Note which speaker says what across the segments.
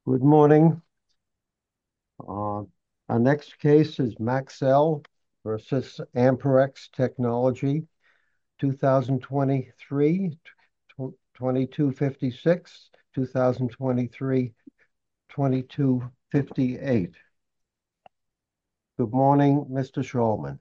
Speaker 1: Good morning. Uh, our next case is Maxell versus Amperex Technology, 2023, 2256, 2023, 2258. Good morning, Mr. Shulman.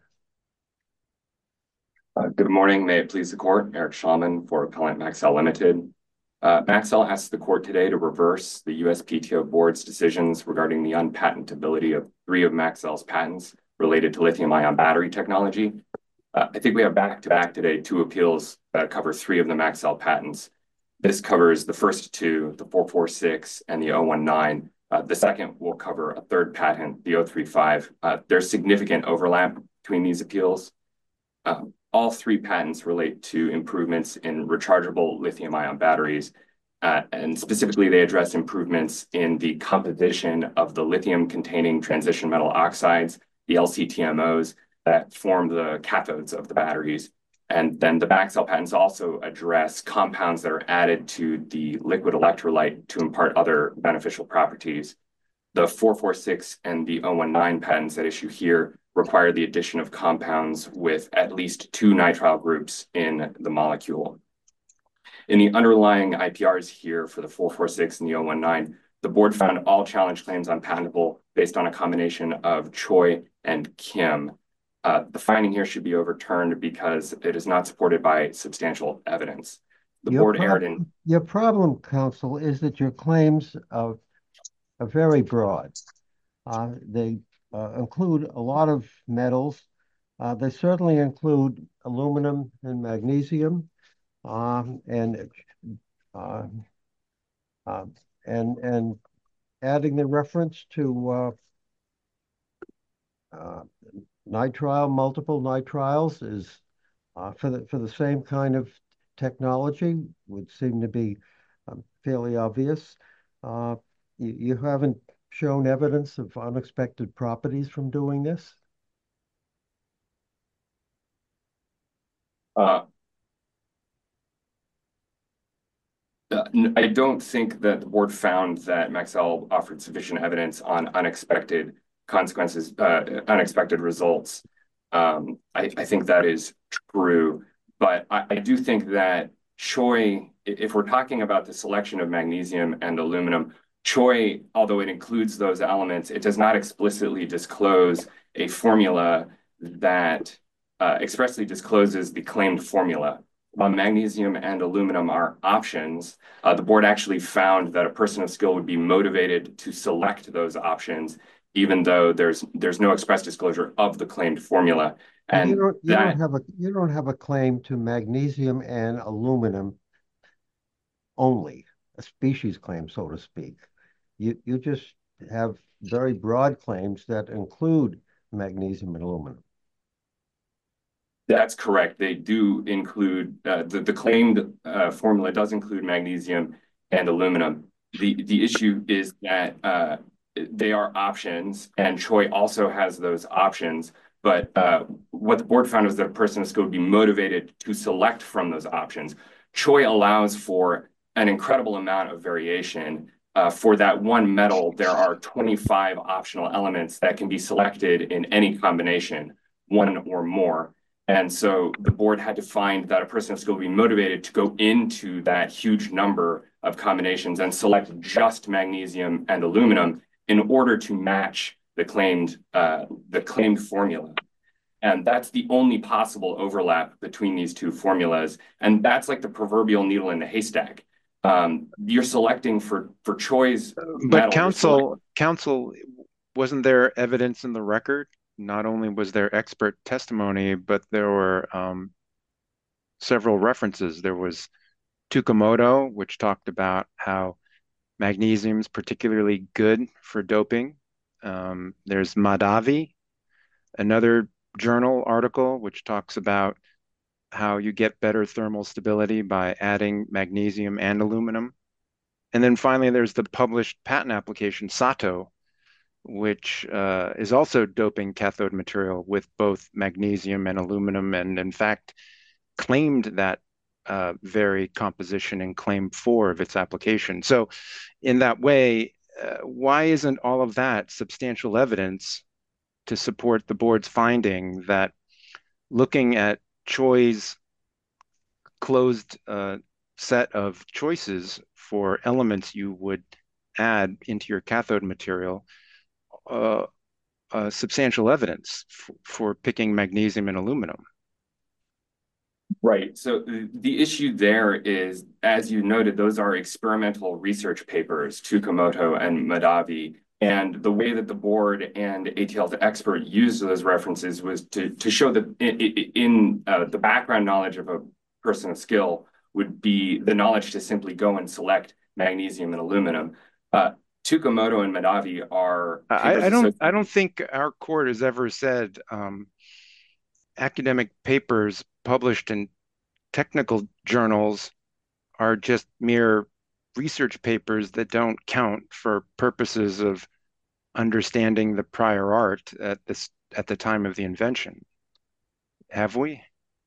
Speaker 2: Good morning. May it please the court. Eric Schallman for Appellant Maxell Limited. Maxell asks the court today to reverse the USPTO board's decisions regarding the unpatentability of three of Maxell's patents related to lithium-ion battery technology. I think we have back-to-back today two appeals that cover three of the Maxell patents. This covers the first two, the 446 and the 019. The second will cover a third patent, the 035. There's significant overlap between these appeals. All three patents relate to improvements in rechargeable lithium-ion batteries, and specifically they address improvements in the composition of the lithium-containing transition metal oxides, the LCTMOs, that form the cathodes of the batteries. And then the Maxell patents also address compounds that are added to the liquid electrolyte to impart other beneficial properties. The 446 and the 019 patents at issue here require the addition of compounds with at least two nitrile groups in the molecule. In the underlying IPRs here for the 446 and the 019, the board found all challenge claims unpatentable based on a combination of Choi and Kim. The finding here should be overturned because it is not supported by substantial evidence. The
Speaker 1: Your
Speaker 2: board
Speaker 1: prob
Speaker 2: erred in
Speaker 1: your problem, counsel, is that your claims are very broad. They include a lot of metals. They certainly include aluminum and magnesium, and uh, uh, and adding the reference to uh, nitrile, multiple nitriles is for the same kind of technology would seem to be fairly obvious. Uh, you haven't shown evidence of unexpected properties from doing this.
Speaker 2: uh, I don't think that the board found that Maxell offered sufficient evidence on unexpected consequences, unexpected results. I think that is true, but I do think that Choi, if we're talking about the selection of magnesium and aluminum, Choi, although it includes those elements, it does not explicitly disclose a formula that expressly discloses the claimed formula. While magnesium and aluminum are options, the board actually found that a person of skill would be motivated to select those options, even though there's no express disclosure of the claimed formula.
Speaker 1: But
Speaker 2: And that
Speaker 1: you don't have a claim to magnesium and aluminum only, a species claim, so to speak. You just have very broad claims that include magnesium and aluminum.
Speaker 2: That's correct. They do include the claimed formula does include magnesium and aluminum. The issue is that they are options, and Choi also has those options. But what the board found was that a person of skill would be motivated to select from those options. Choi allows for an incredible amount of variation. For that one metal, there are 25 optional elements that can be selected in any combination, one or more. And so the board had to find that a person of skill would be motivated to go into that huge number of combinations and select just magnesium and aluminum in order to match the claimed formula. And that's the only possible overlap between these two formulas. And that's like the proverbial needle in the haystack. You're selecting for Choi's
Speaker 3: But
Speaker 2: metal, you're selecting.
Speaker 3: counsel, wasn't there evidence in the record? Not only was there expert testimony, but there were several references. There was Tukamoto, which talked about how magnesium is particularly good for doping. There's Madhavi, another journal article, which talks about how you get better thermal stability by adding magnesium and aluminum. And then finally, there's the published patent application, Sato, which is also doping cathode material with both magnesium and aluminum, and in fact claimed that very composition in claim 4 of its application. So in that way, why isn't all of that substantial evidence to support the board's finding that looking at Choi's closed set of choices for elements you would add into your cathode material, uh, substantial evidence for picking magnesium and aluminum?
Speaker 2: Right. So the issue there is, as you noted, those are experimental research papers, Tsukamoto and Madavi. And the way that the board and ATL's expert used those references was to show that in the background knowledge of a person of skill would be the knowledge to simply go and select magnesium and aluminum. Tsukamoto and Madavi are papers
Speaker 3: I don't think our court has ever said academic papers published in technical journals are just mere research papers that don't count for purposes of understanding the prior art at the time of the invention. Have we?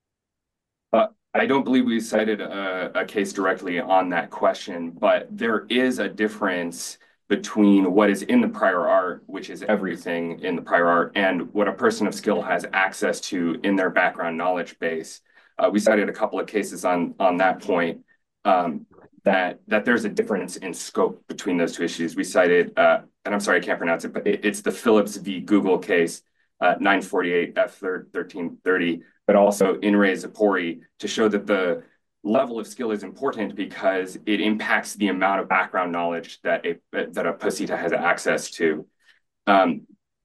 Speaker 2: I don't believe we cited a case directly on that question, but there is a difference between what is in the prior art, which is everything in the prior art, and what a person of skill has access to in their background knowledge base. We cited a couple of cases on that point, that there's a difference in scope between those two issues. We cited, and I'm sorry, I can't pronounce it, but it's the Phillips v. Google case, 948 F 1330, but also in re Zipori, to show that the level of skill is important because it impacts the amount of background knowledge that a POSITA has access to. In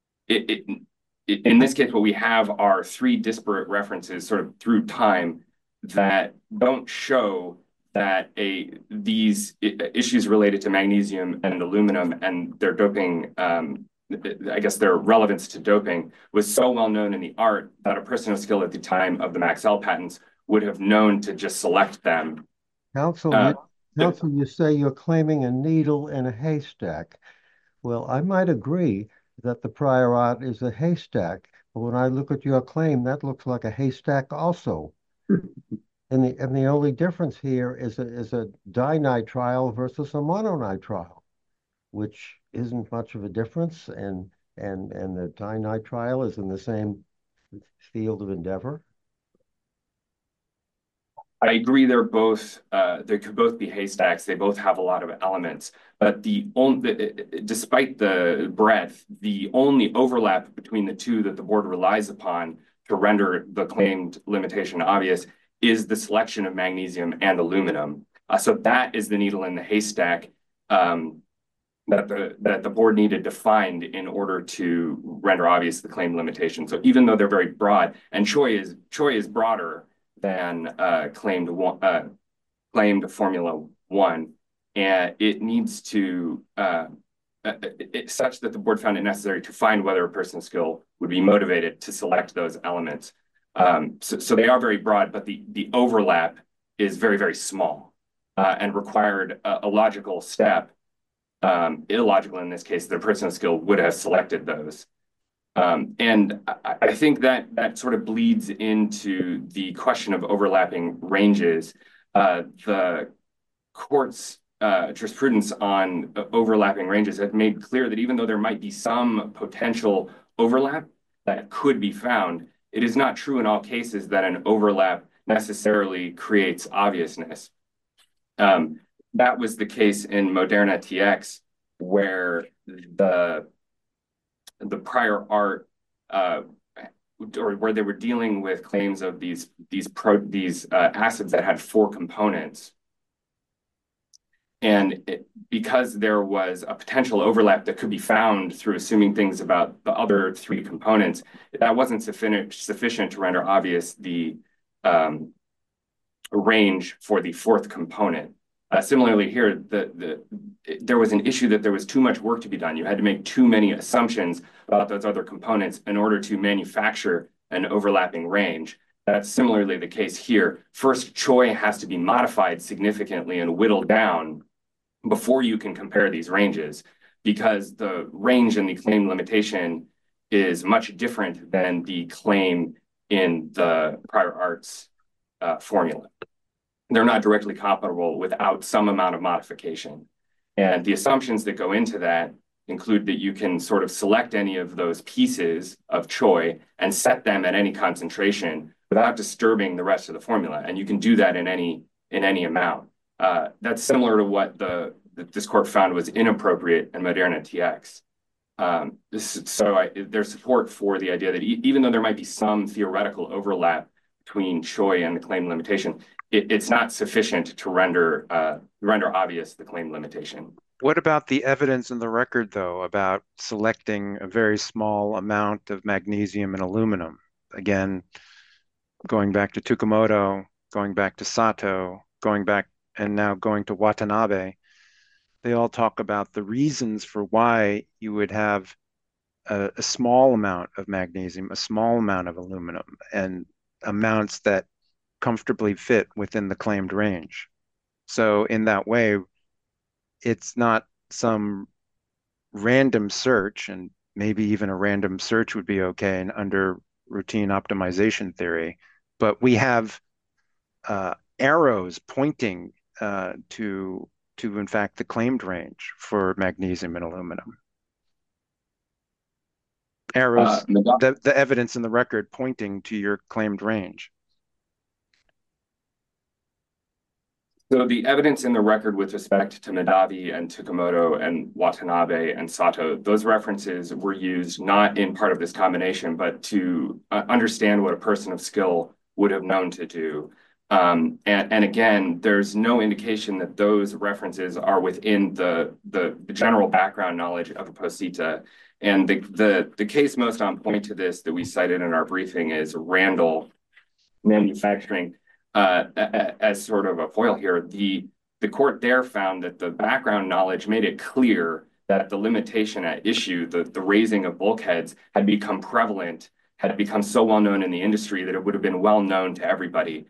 Speaker 2: this case, what we have are three disparate references sort of through time that don't show that these issues related to magnesium and aluminum and their doping, I guess their relevance to doping, was so well known in the art that a person of skill at the time of the Maxell patents would have known to just select them.
Speaker 1: Counsel, you say you're claiming a needle in a haystack. Well, I might agree that the prior art is a haystack, but when I look at your claim, that looks like a haystack also. And the only difference here is a dinitrile versus a mononitrile, which isn't much of a difference, and the dinitrile is in the same field of endeavor.
Speaker 2: I agree they could both be haystacks. They both have a lot of elements, but despite the breadth, the only overlap between the two that the board relies upon to render the claimed limitation obvious is the selection of magnesium and aluminum. So that is the needle in the haystack that the board needed to find in order to render obvious the claimed limitation. So even though they're very broad, and Choi is broader than claimed Formula One, and it needs to it's such that the board found it necessary to find whether a person of skill would be motivated to select those elements. So they are very broad, but the overlap is very, very small, and required a logical step, illogical in this case, the person of skill would have selected those. And I think that sort of bleeds into the question of overlapping ranges. The court's jurisprudence on overlapping ranges have made clear that even though there might be some potential overlap that could be found, it is not true in all cases that an overlap necessarily creates obviousness. That was the case in Moderna TX, where the prior art, or where they were dealing with claims of these acids that had four components. And because there was a potential overlap that could be found through assuming things about the other three components, that wasn't sufficient to render obvious the range for the fourth component. Similarly here, there was an issue that there was too much work to be done. You had to make too many assumptions about those other components in order to manufacture an overlapping range. That's similarly the case here. First, Choi has to be modified significantly and whittled down before you can compare these ranges, because the range in the claim limitation is much different than the claim in the prior arts formula. They're not directly comparable without some amount of modification. And the assumptions that go into that include that you can sort of select any of those pieces of Choi and set them at any concentration without disturbing the rest of the formula. And you can do that in any amount. That's similar to what this court found was inappropriate in Moderna TX. There's support for the idea that even though there might be some theoretical overlap between Choi and the claim limitation, it's not sufficient to render obvious the claim limitation.
Speaker 3: What about the evidence in the record, though, about selecting a very small amount of magnesium and aluminum? Again, going back to Tukamoto, going back to Sato, and now going to Watanabe, they all talk about the reasons for why you would have a small amount of magnesium, a small amount of aluminum, and amounts that comfortably fit within the claimed range. So in that way, it's not some random search, and maybe even a random search would be okay and under routine optimization theory, but we have arrows pointing to in fact the claimed range for magnesium and aluminum. Arrows, the evidence in the record pointing to your claimed range.
Speaker 2: So the evidence in the record with respect to Madavi and Tukamoto and Watanabe and Sato, those references were used not in part of this combination, but to understand what a person of skill would have known to do. And again, there's no indication that those references are within the general background knowledge of a posita. And the case most on point to this that we cited in our briefing is Randall Manufacturing. As sort of a foil here, the court there found that the background knowledge made it clear that the limitation at issue, the raising of bulkheads, had become prevalent, had become so well known in the industry that it would have been well known to everybody.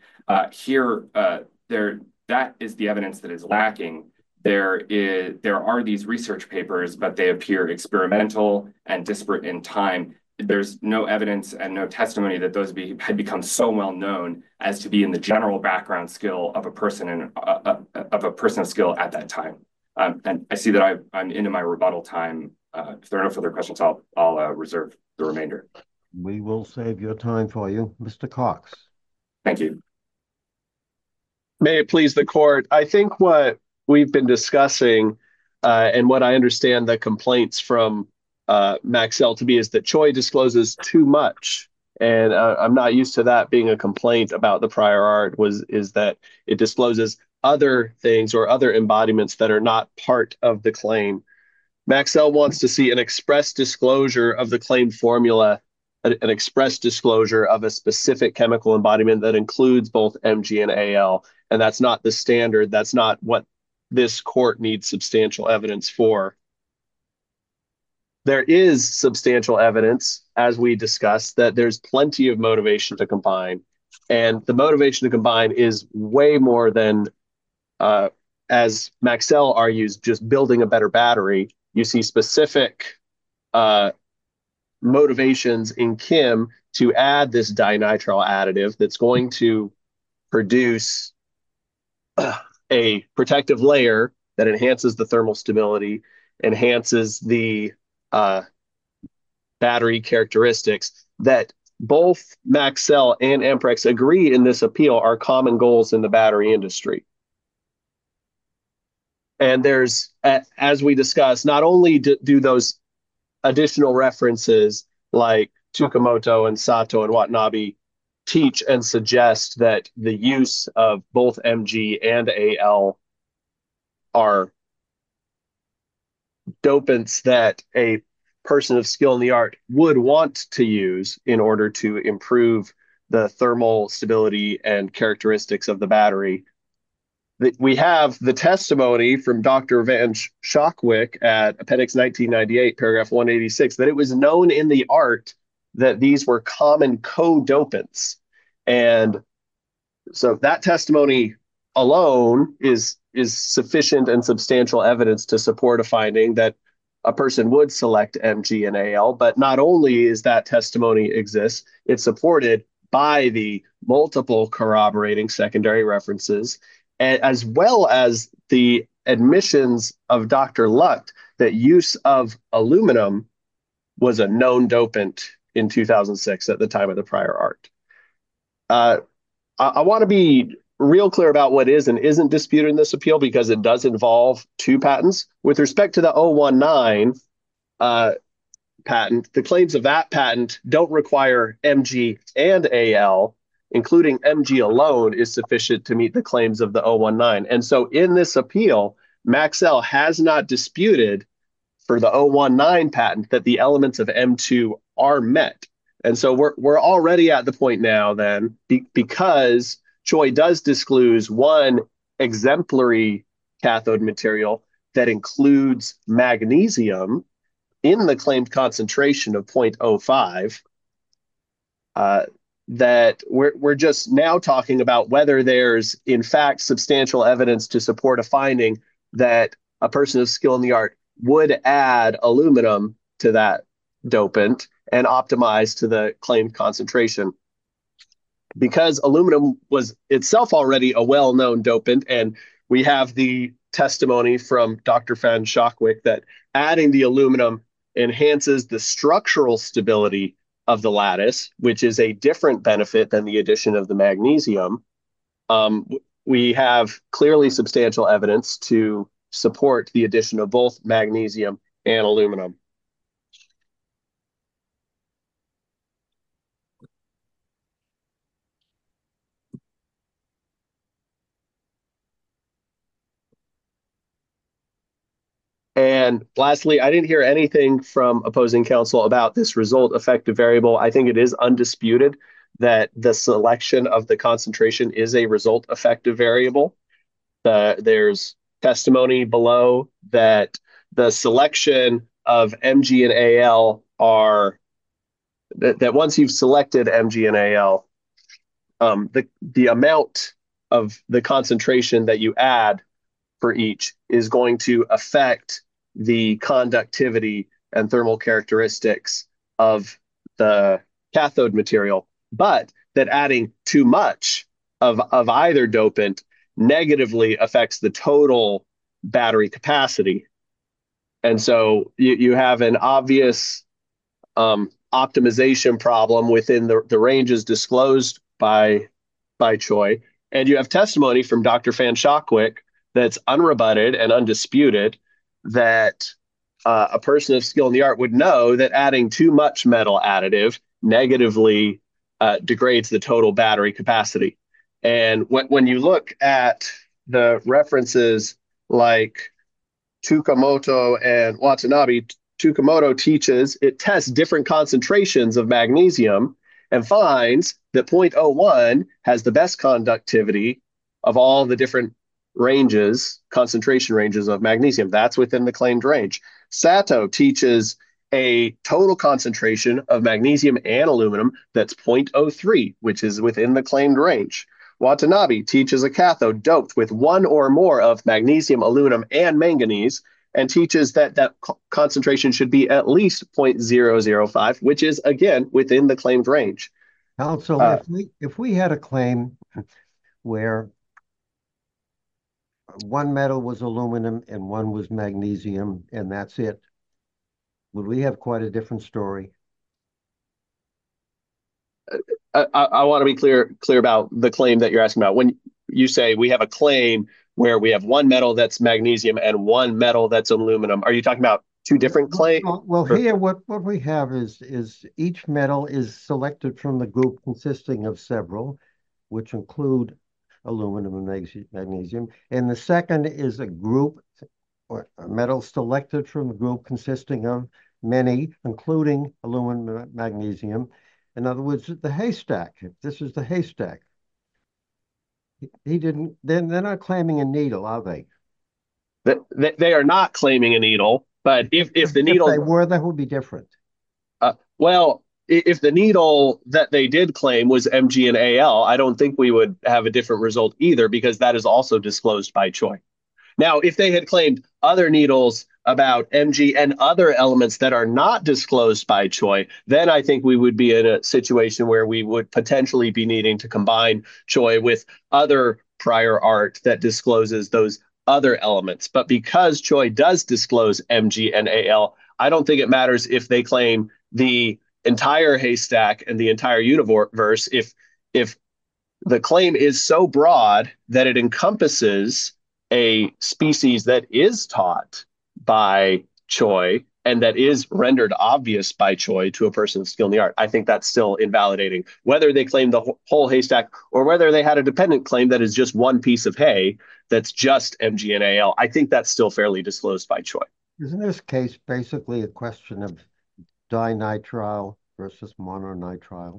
Speaker 2: That is the evidence that is lacking. There are these research papers, but they appear experimental and disparate in time. There's no evidence and no testimony that those had become so well known as to be in the general background skill of a person of skill at that time. And I see that I'm into my rebuttal time. If there are no further questions, I'll reserve the remainder.
Speaker 1: We will save your time for you, Mr. Cox.
Speaker 2: Thank you.
Speaker 4: May it please the court. I think what we've been discussing and what I understand the complaints from Maxell to be is that Choi discloses too much. And I'm not used to that being a complaint about the prior art is that it discloses other things or other embodiments that are not part of the claim. Maxell wants to see an express disclosure of the claim formula, an express disclosure of a specific chemical embodiment that includes both Mg and Al. And that's not the standard. That's not what this court needs substantial evidence for. There is substantial evidence, as we discussed, that there's plenty of motivation to combine. And the motivation to combine is way more than, as Maxell argues, just building a better battery. You see specific motivations in Kim to add this dinitrile additive that's going to produce a protective layer that enhances the thermal stability, enhances the battery characteristics that both Maxell and Amprex agree in this appeal are common goals in the battery industry. And there's, as we discussed, not only do those additional references like Tukamoto and Sato and Watanabe teach and suggest that the use of both Mg and Al are dopants that a person of skill in the art would want to use in order to improve the thermal stability and characteristics of the battery. We have the testimony from Dr. Van Schockwick at Appendix 1998, paragraph 186, that it was known in the art that these were common co-dopants. And so that testimony alone is sufficient and substantial evidence to support a finding that a person would select Mg and Al. But not only is that testimony exists, it's supported by the multiple corroborating secondary references, as well as the admissions of Dr. Lucht that use of aluminum was a known dopant in 2006 at the time of the prior art. I want to be real clear about what is and isn't disputed in this appeal because it does involve two patents. With respect to the 019 patent, the claims of that patent don't require MG and AL, including MG alone is sufficient to meet the claims of the 019. And so in this appeal, Maxell has not disputed for the 019 patent that the elements of M2 are met. And so we're already at the point now then, because Choi does disclose one exemplary cathode material that includes magnesium in the claimed concentration of 0.05, that we're just now talking about whether there's in fact substantial evidence to support a finding that a person of skill in the art would add aluminum to that dopant and optimize to the claimed concentration. Because aluminum was itself already a well-known dopant, and we have the testimony from Dr. Van Schokwyk that adding the aluminum enhances the structural stability of the lattice, which is a different benefit than the addition of the magnesium. We have clearly substantial evidence to support the addition of both magnesium and aluminum. And lastly, I didn't hear anything from opposing counsel about this result effective variable. I think it is undisputed that the selection of the concentration is a result effective variable. There's testimony below that the selection of MG and AL are that once you've selected MG and AL, the amount of the concentration that you add for each is going to affect the conductivity and thermal characteristics of the cathode material, but that adding too much of either dopant negatively affects the total battery capacity. And so you have an obvious optimization problem within the ranges disclosed by Choi. And you have testimony from Dr. Van Schokwyk that's unrebutted and undisputed that a person of skill in the art would know that adding too much metal additive negatively degrades the total battery capacity. And when you look at the references like Tsukamoto and Watanabe, Tsukamoto teaches it tests different concentrations of magnesium and finds that 0.01 has the best conductivity of all the different ranges, concentration ranges of magnesium. That's within the claimed range. Sato teaches a total concentration of magnesium and aluminum that's 0.03, which is within the claimed range. Watanabe teaches a cathode doped with one or more of magnesium, aluminum, and manganese, and teaches that concentration should be at least 0.005, which is, again, within the claimed range.
Speaker 1: Counsel, if we had a claim where one metal was aluminum and one was magnesium, and that's it, would we have quite a different story?
Speaker 4: I want to be clear about the claim that you're asking about. When you say we have a claim where we have one metal that's magnesium and one metal that's aluminum, are you talking about two different claims?
Speaker 1: Well, here what we have is each metal is selected from the group consisting of several, which include aluminum and magnesium. And the second is a group or a metal selected from the group consisting of many, including aluminum and magnesium. In other words, the haystack. If this is the haystack, he didn't. Then they're not claiming a needle, are they?
Speaker 4: They are not claiming a needle. But if the needle,
Speaker 1: if they were, that would be different.
Speaker 4: Well, if the needle that they did claim was MG and AL, I don't think we would have a different result either, because that is also disclosed by Choi. Now, if they had claimed other needles about MG and other elements that are not disclosed by Choi, then I think we would be in a situation where we would potentially be needing to combine Choi with other prior art that discloses those other elements. But because Choi does disclose MG and AL, I don't think it matters if they claim the entire haystack and the entire universe. If the claim is so broad that it encompasses a species that is taught by Choi and that is rendered obvious by Choi to a person of skill in the art, I think that's still invalidating. Whether they claim the whole haystack or whether they had a dependent claim that is just one piece of hay that's just MG and AL, I think that's still fairly disclosed by Choi.
Speaker 1: Isn't this case basically a question of dinitrile versus mononitrile?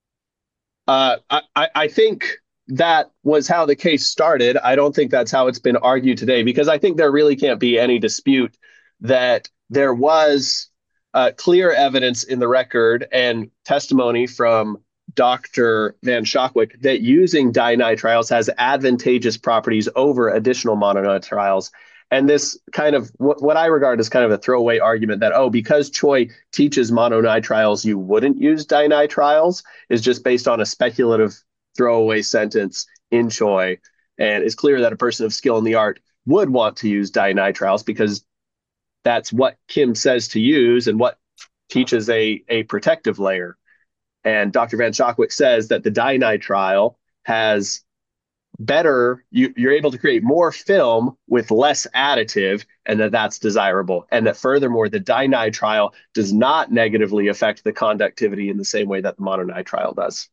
Speaker 4: I think that was how the case started. I don't think that's how it's been argued today, because I think there really can't be any dispute that there was clear evidence in the record and testimony from Dr. Van Schokwyk that using dinitriles has advantageous properties over additional mononitriles. And this kind of what I regard as kind of a throwaway argument that, oh, because Choi teaches mononitriles, you wouldn't use dinitriles, is just based on a speculative throwaway sentence in Choi. And it's clear that a person of skill in the art would want to use dinitriles because that's what Kim says to use and what teaches a protective layer. And Dr. Van Schokwyk says that the dinitrile has better, you're able to create more film with less additive, and that's desirable. And that furthermore, the dinitrile does not negatively affect the conductivity in the same way that the mononitrile does.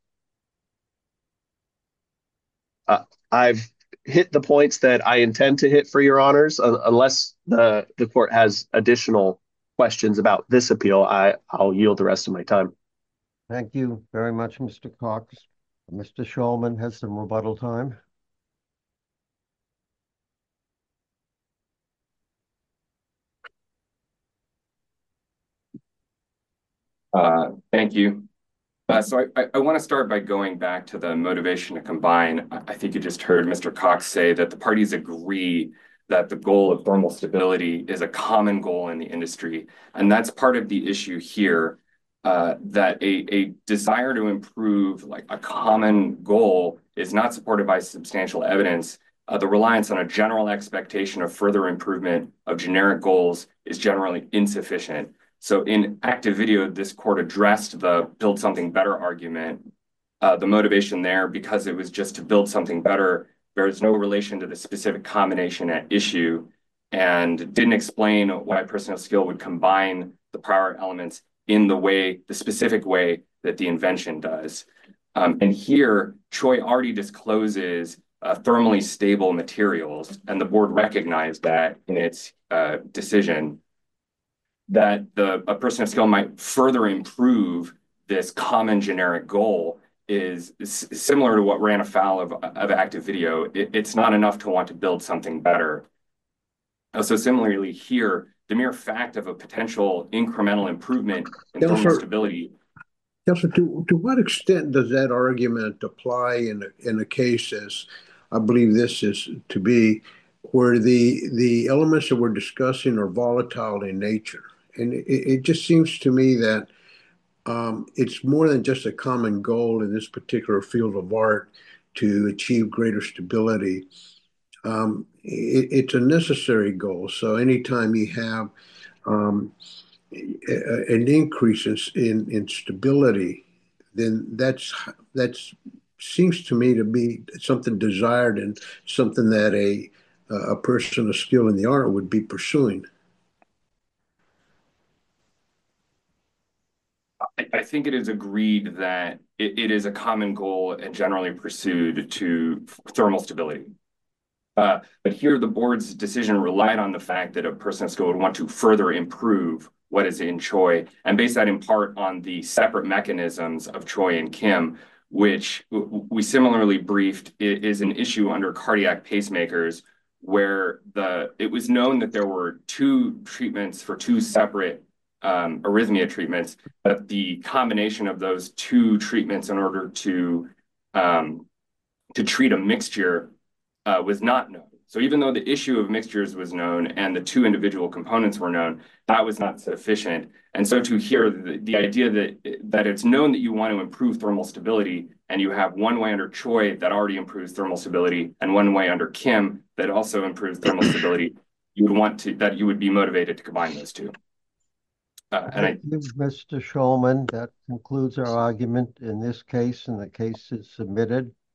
Speaker 4: I've hit the points that I intend to hit for your honors, unless the court has additional questions about this appeal. I'll yield the rest of my time.
Speaker 1: Thank you very much, Mr. Cox. Mr. Shulman has some rebuttal time.
Speaker 2: Thank you. So I want to start by going back to the motivation to combine. I think you just heard Mr. Cox say that the parties agree that the goal of thermal stability is a common goal in the industry. And that's part of the issue here, that a desire to improve, like a common goal, is not supported by substantial evidence. The reliance on a general expectation of further improvement of generic goals is generally insufficient. So in active video, this court addressed the build something better argument. The motivation there, because it was just to build something better, there's no relation to the specific combination at issue, and didn't explain why a person of skill would combine the prior elements in the specific way that the invention does. And here, Choi already discloses thermally stable materials, and the board recognized that in its decision, that a person of skill might further improve this common generic goal is similar to what ran afoul of active video. It's not enough to want to build something better. So similarly here, the mere fact of a potential incremental improvement in thermal stability.
Speaker 5: Counselor, to what extent does that argument apply in a case, as I believe this is to be, where the elements that we're discussing are volatile in nature? And it just seems to me that it's more than just a common goal in this particular field of art to achieve greater stability. It's a necessary goal. So anytime you have an increase in stability, then that's seems to me to be something desired and something that a person of skill in the art would be pursuing.
Speaker 2: I think it is agreed that it is a common goal and generally pursued to thermal stability. But here the board's decision relied on the fact that a person of skill would want to further improve what is in Choi, and based that in part on the separate mechanisms of Choi and Kim, which we similarly briefed is an issue under cardiac pacemakers, where it was known that there were two treatments for two separate arrhythmia treatments, but the combination of those two treatments in order to treat a mixture was not known. So even though the issue of mixtures was known and the two individual components were known, that was not sufficient. And so to hear the idea that it's known that you want to improve thermal stability, and you have one way under Choi that already improves thermal stability, and one way under Kim that also improves thermal stability, you would be motivated to combine those two.
Speaker 1: Thank you, Mr. Shulman. That concludes our argument in this case, and the case is submitted.